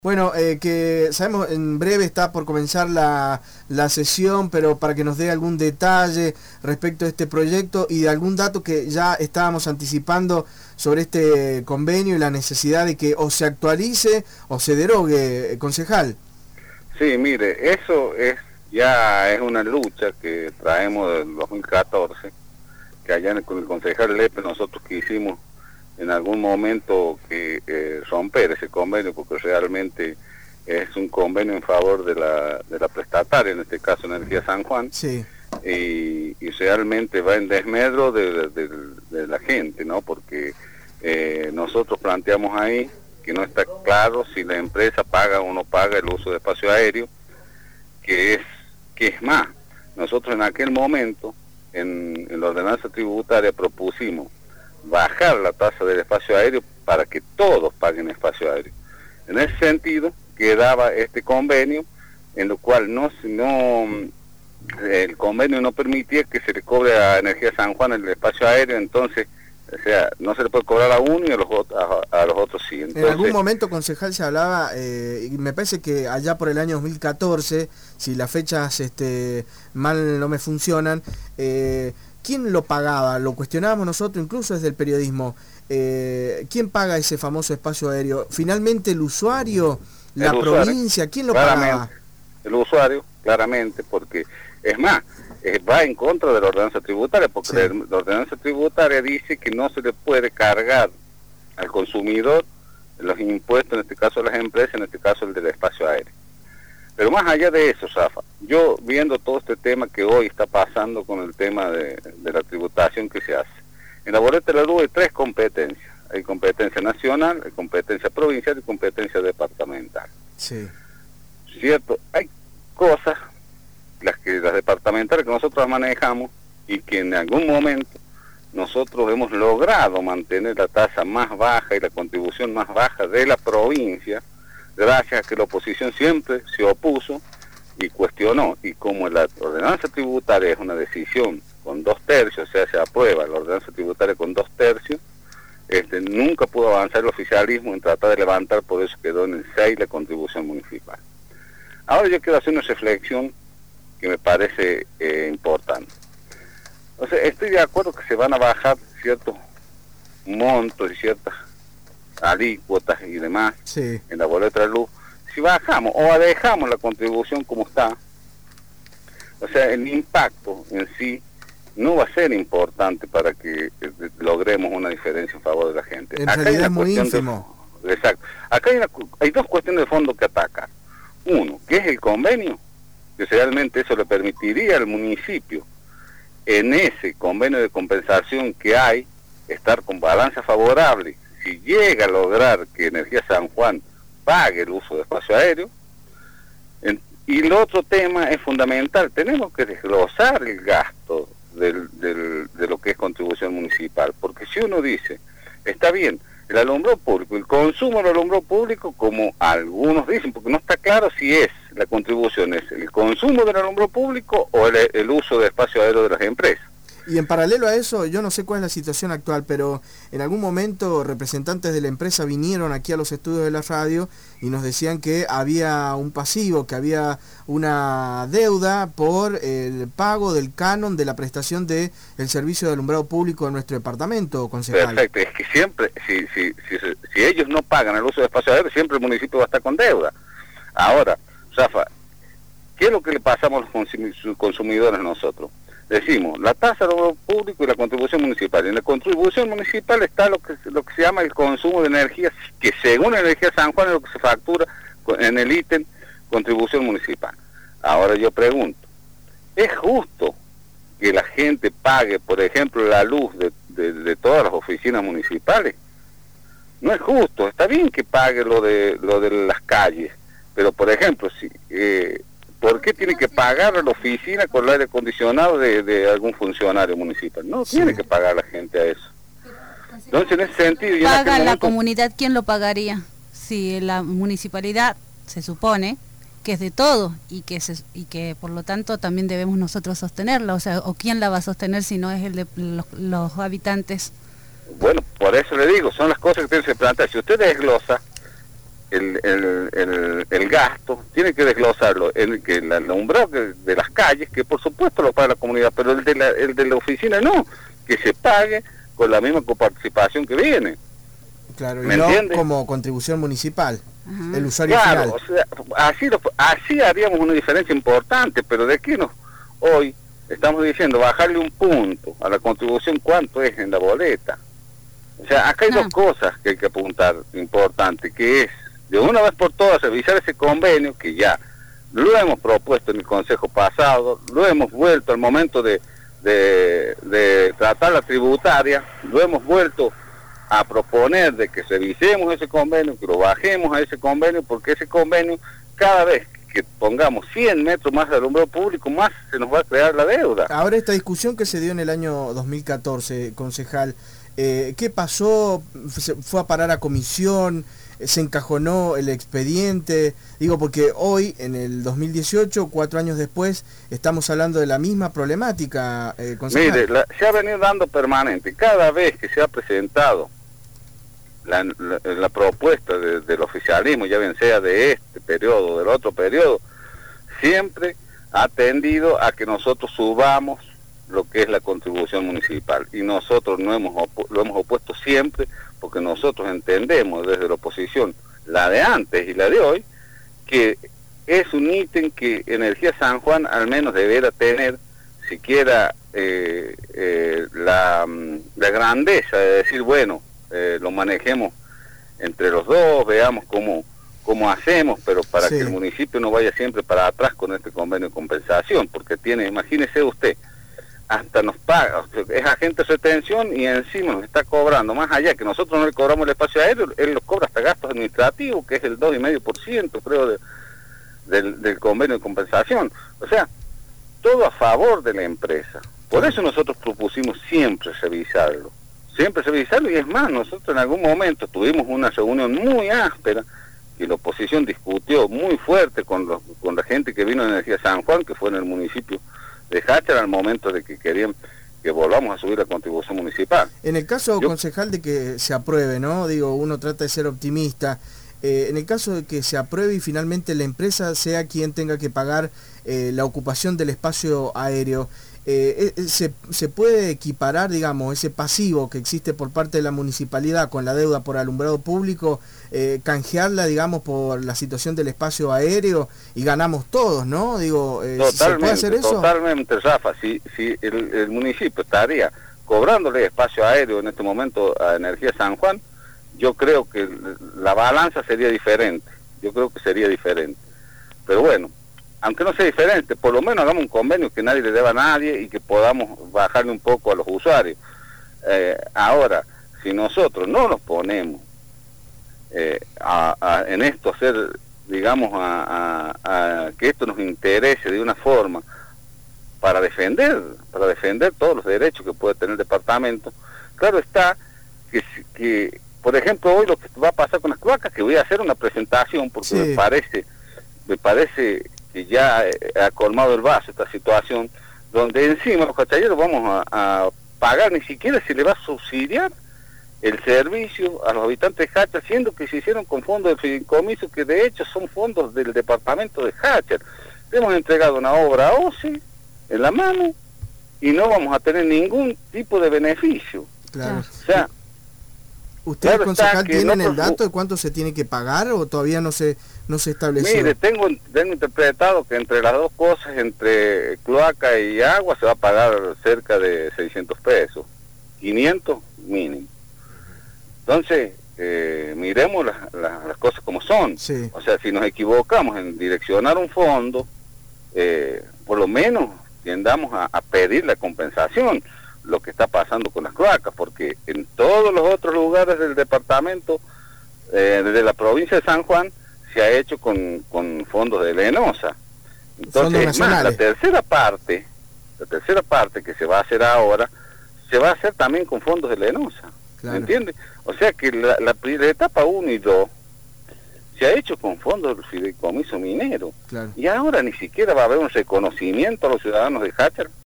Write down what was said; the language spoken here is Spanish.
Bueno, que sabemos en breve está por comenzar la sesión, pero para que nos dé algún detalle respecto a este proyecto y de algún dato que ya estábamos anticipando sobre este convenio y la necesidad de que o se actualice o se derogue, concejal. Sí, mire, eso ya es una lucha que traemos del 2014, que allá con el concejal Lepe nosotros quisimos en algún momento que romper ese convenio, porque realmente es un convenio en favor de la prestataria, en este caso Energía San Juan, sí. y realmente va en desmedro de la gente, ¿no? Porque nosotros planteamos ahí que no está claro si la empresa paga o no paga el uso de espacio aéreo, que es más. Nosotros en aquel momento, en la ordenanza tributaria, propusimos bajar la tasa del espacio aéreo para que todos paguen espacio aéreo. En ese sentido, quedaba este convenio, en lo cual el convenio no permitía que se le cobre a Energía San Juan el espacio aéreo, entonces, o sea, no se le puede cobrar a uno y a los otros sí. Entonces, en algún momento, concejal, se hablaba, y me parece que allá por el año 2014, si las fechas mal no me funcionan, ¿quién lo pagaba? Lo cuestionábamos nosotros, incluso desde el periodismo. ¿Quién paga ese famoso espacio aéreo? ¿Finalmente el usuario? ¿La provincia? ¿Quién lo pagaba? El usuario, claramente, porque es más, va en contra de la ordenanza tributaria, porque sí, la ordenanza tributaria dice que no se le puede cargar al consumidor los impuestos, en este caso a las empresas, en este caso el del espacio aéreo. Pero más allá de eso, Rafa, yo viendo todo este tema que hoy está pasando con el tema de la tributación que se hace, en la boleta de la luz hay tres competencias. Hay competencia nacional, hay competencia provincial y competencia departamental. Sí. ¿Cierto? Hay cosas, las departamentales que nosotros manejamos y que en algún momento nosotros hemos logrado mantener la tasa más baja y la contribución más baja de la provincia, gracias a que la oposición siempre se opuso y cuestionó, y como la ordenanza tributaria es una decisión con 2/3, o sea, se aprueba la ordenanza tributaria con 2/3, nunca pudo avanzar el oficialismo en tratar de levantar, por eso quedó en el 6 la contribución municipal. Ahora yo quiero hacer una reflexión que me parece importante. O sea, estoy de acuerdo que se van a bajar ciertos montos y ciertas alícuotas y demás, sí, en la boleta de luz. Si bajamos o dejamos la contribución como está, o sea, el impacto en sí no va a ser importante para que logremos una diferencia en favor de la gente. En realidad es muy ínfimo. Exacto. Acá hay dos cuestiones de fondo que atacar. Uno, que es el convenio, que realmente eso le permitiría al municipio, en ese convenio de compensación que hay, estar con balanza favorable. Si llega a lograr que Energía San Juan pague el uso de espacio aéreo, y el otro tema es fundamental, tenemos que desglosar el gasto de lo que es contribución municipal, porque si uno dice, está bien, el alumbrado público, el consumo del alumbrado público, como algunos dicen, porque no está claro si la contribución es el consumo del alumbrado público o el uso de espacio aéreo de las empresas. Y en paralelo a eso, yo no sé cuál es la situación actual, pero en algún momento representantes de la empresa vinieron aquí a los estudios de la radio y nos decían que había un pasivo, que había una deuda por el pago del canon de la prestación del servicio de alumbrado público en nuestro departamento, concejal. Perfecto, es que siempre, si ellos no pagan el uso de espacio aéreo, siempre el municipio va a estar con deuda. Ahora, Rafa, ¿qué es lo que le pasamos a los consumidores nosotros? Decimos, la tasa de alumbrado público y la contribución municipal. En la contribución municipal está lo que se llama el consumo de energía, que según Energía San Juan es lo que se factura en el ítem contribución municipal. Ahora yo pregunto, ¿es justo que la gente pague, por ejemplo, la luz de todas las oficinas municipales? No es justo. Está bien que pague lo de las calles, pero por ejemplo, ¿por qué tiene que pagar la oficina con el aire acondicionado de algún funcionario municipal? No tiene que pagar la gente a eso. Entonces, en ese sentido... ¿Paga la comunidad? ¿Quién lo pagaría? Si la municipalidad se supone que es de todo y que por lo tanto también debemos nosotros sostenerla, o sea, ¿o quién la va a sostener si no es el de los habitantes? Bueno, por eso le digo, son las cosas que tienen que plantear. Si usted desglosa el gasto, tiene que desglosarlo, el alumbrado de las calles, que por supuesto lo paga la comunidad, pero el de la oficina no, que se pague con la misma coparticipación que viene. Claro, ¿Me y no entiendes? como contribución municipal, Ajá. el usuario Claro, final. o sea, así haríamos una diferencia importante, pero de aquí hoy estamos diciendo bajarle un punto a la contribución, ¿cuánto es en la boleta? O sea, acá hay dos cosas que hay que apuntar importante, que es de una vez por todas revisar ese convenio que ya lo hemos propuesto en el Consejo pasado, lo hemos vuelto al momento de tratar la tributaria, lo hemos vuelto a proponer de que revisemos ese convenio, que lo bajemos a ese convenio, porque ese convenio, cada vez que pongamos 100 metros más de alumbrado público, más se nos va a crear la deuda. Ahora esta discusión que se dio en el año 2014, concejal, ¿qué pasó? ¿Fue a parar a comisión? ¿Se encajonó el expediente? Digo, porque hoy, en el 2018, 4 años después, estamos hablando de la misma problemática, concejal. Mire, se ha venido dando permanente. Cada vez que se ha presentado la propuesta del oficialismo, ya bien sea de este periodo o del otro periodo, siempre ha tendido a que nosotros subamos lo que es la contribución municipal, y nosotros lo hemos opuesto siempre, porque nosotros entendemos desde la oposición, la de antes y la de hoy, que es un ítem que Energía San Juan al menos debiera tener, siquiera la grandeza de decir, bueno, lo manejemos entre los dos, veamos cómo hacemos, pero para sí, que el municipio no vaya siempre para atrás con este convenio de compensación, porque imagínese usted, hasta nos paga, es agente de retención y encima nos está cobrando, más allá que nosotros no le cobramos el espacio aéreo, él nos cobra hasta gastos administrativos, que es el 2,5%, creo, del convenio de compensación. O sea, todo a favor de la empresa. Por eso nosotros propusimos siempre revisarlo, y es más, nosotros en algún momento tuvimos una reunión muy áspera, que la oposición discutió muy fuerte con la gente que vino de Energía San Juan, que fue en el municipio de Jáchara, al momento de que querían que volvamos a subir la contribución municipal. En el caso, concejal, de que se apruebe, ¿no? Digo, uno trata de ser optimista. En el caso de que se apruebe y finalmente la empresa sea quien tenga que pagar la ocupación del espacio aéreo, ¿se puede equiparar, digamos, ese pasivo que existe por parte de la municipalidad con la deuda por alumbrado público, canjearla, digamos, por la situación del espacio aéreo y ganamos todos, ¿no? Digo, ¿se puede hacer eso? Totalmente, Rafa. Si el municipio estaría cobrándole espacio aéreo en este momento a Energía San Juan, yo creo que la balanza sería diferente. Pero bueno, aunque no sea diferente, por lo menos hagamos un convenio que nadie le deba a nadie y que podamos bajarle un poco a los usuarios. Ahora, si nosotros no nos ponemos en esto, hacer, digamos, a que esto nos interese de una forma para defender todos los derechos que puede tener el departamento, claro está que por ejemplo, hoy lo que va a pasar con las cloacas, que voy a hacer una presentación, porque sí, me parece que ya ha colmado el vaso esta situación, donde encima los cachalleros vamos a pagar, ni siquiera se le va a subsidiar el servicio a los habitantes de Jáchara, siendo que se hicieron con fondos de fideicomiso, que de hecho son fondos del departamento de Jáchara. Hemos entregado una obra a OCE en la mano y no vamos a tener ningún tipo de beneficio. Claro. O sea, ¿ustedes, claro, concejal, tienen nosotros, el dato de cuánto se tiene que pagar o todavía no se estableció? Mire, tengo interpretado que entre las dos cosas, entre cloaca y agua, se va a pagar cerca de 600 pesos, 500 mínimo. Entonces, miremos las cosas como son. Sí. O sea, si nos equivocamos en direccionar un fondo, por lo menos tendamos a pedir la compensación, lo que está pasando con las cloacas, porque en todos los otros lugares del departamento, desde la provincia de San Juan, se ha hecho con fondos de Lenosa. Entonces, es más, la tercera parte que se va a hacer ahora, se va a hacer también con fondos de Lenosa. Claro. ¿Me entiende? O sea que la etapa 1 y 2 se ha hecho con fondos del fideicomiso minero. Claro. Y ahora ni siquiera va a haber un reconocimiento a los ciudadanos de Jáchara.